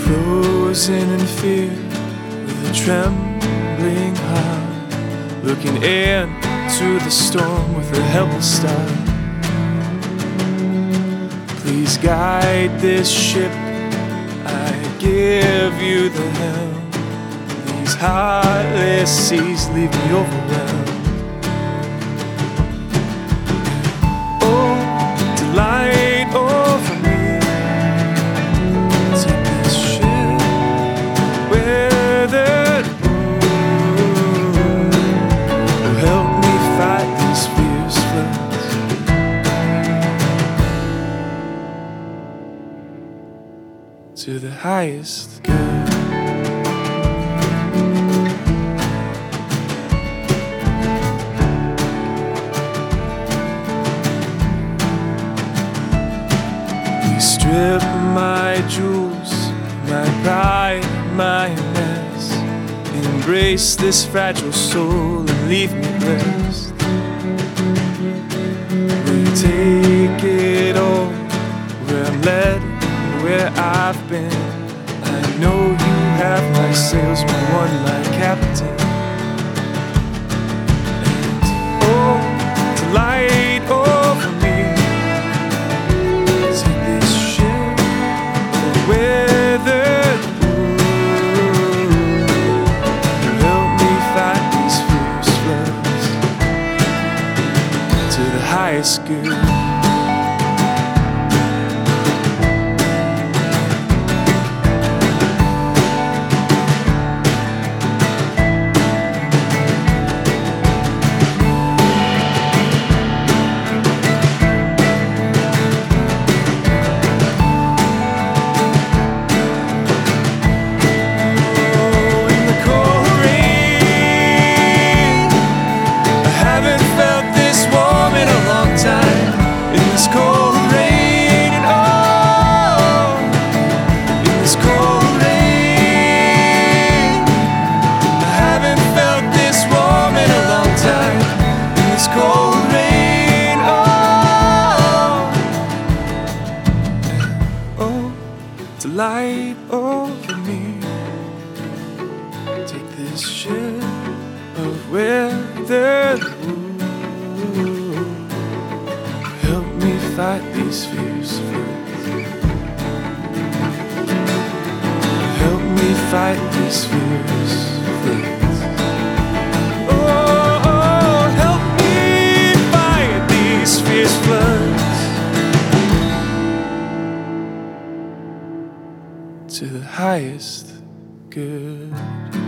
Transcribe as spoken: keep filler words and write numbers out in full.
Frozen in fear with a trembling heart, looking into the storm with a helpless start. Please guide this ship, I give you the helm. These heartless seas leave me overwhelmed. Oh, delight over me. Take this ship weathered moon. Oh, help me fight these fierce floods to the highest good. Strip my jewels, my pride, my mess. Embrace this fragile soul and leave me blessed. We take it all, where I'm led and where I've been. I know you have my sails, my one-line captain. And oh, to light over me. Weathered moon, help me fight these fierce floods to the highest good. Light over me. Take this ship of weathered wood. Help me fight these fierce floods. Help me fight these fierce floods. Oh, oh, help me fight these fierce floods to the highest good.